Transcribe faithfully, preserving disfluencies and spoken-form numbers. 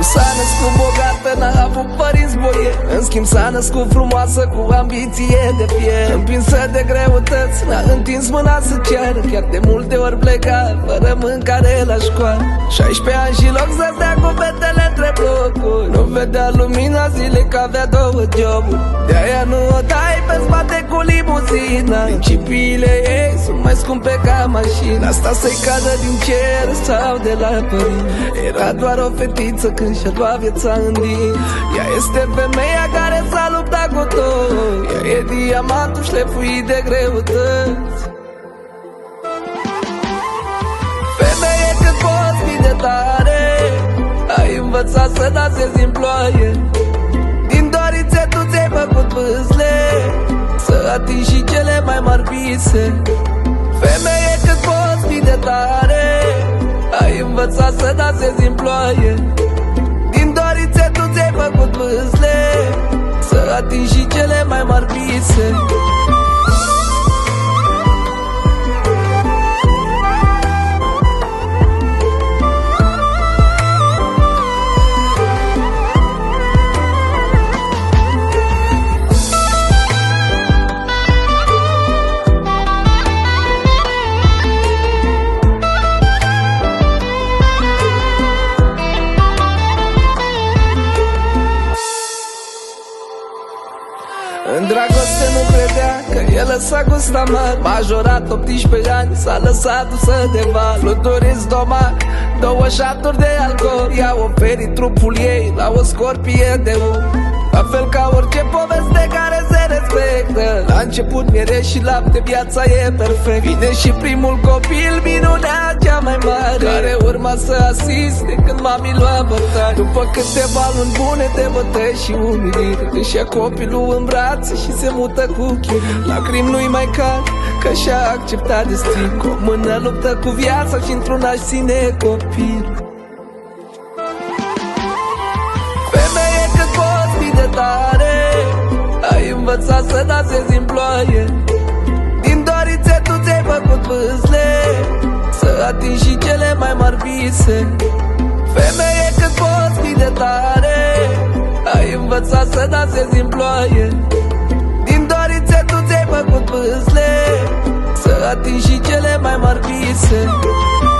s-a născut bogată, n-a avut părinți boie. În schimb s-a născut frumoasă, cu ambiție de fier. Împinsă de greutăți, n-a întins mâna să ceară. Chiar de multe ori pleca, fără mâncare la școală. șaisprezece ani și loc să stea cu fetele între blocuri. Nu vedea lumina zilei, că avea două joburi. De-aia nu o dai pe spate cu limuzina. Principiile ei sunt mai scumpe ca mașina. Asta să-i cadă din cer sau de la părinți. Era doar o fetiță când și-a luat viața în din. Ea este femeia care s-a luptat cu tot. Ea e diamantul șlefuit de greutăți. Femeie, cât poți fi de tare, ai învățat să dansezi în ploaie. Din dorințe tu ți-ai făcut pâsle, să atingi și cele mai mari vise. Femeie, cât poți fi de tare, ai învățat să dansezi în ploaie. Din dorințe tu ți-ai făcut pâsle, să atingi și cele mai mari vise. În dragoste nu credea că e lăsat gust amar. Majorat optsprezece ani, s-a lăsat dusă de val. Fluturi în stomac, două șaturi de alcool. I-a oferit trupul ei la o scorpie de om. La fel ca orice poveste care se respectă. La început miere și lapte, viața e perfect. Vine și primul copil, minunea cea mai mare, care urma să asiste când mami lua bătaie. După câteva luni bune de bătăi și umilire, își ia copilul în brațe și se mută cu chir. Lacrimi nu-i mai cal, că și-a acceptat destin. Cu o mână luptă cu viața și într-una își ține copil. Femeie, cât poți fi de tare, ai învățat să dansezi în ploaie. Din dorințe tu ți-ai făcut pâsle, să atingi și cele mai mari vise. Femeie, cât poți fi de tare, ai învățat să dansezi în ploaie. Din dorințe tu ți-ai făcut pâsle, să atingi și cele mai mari vise.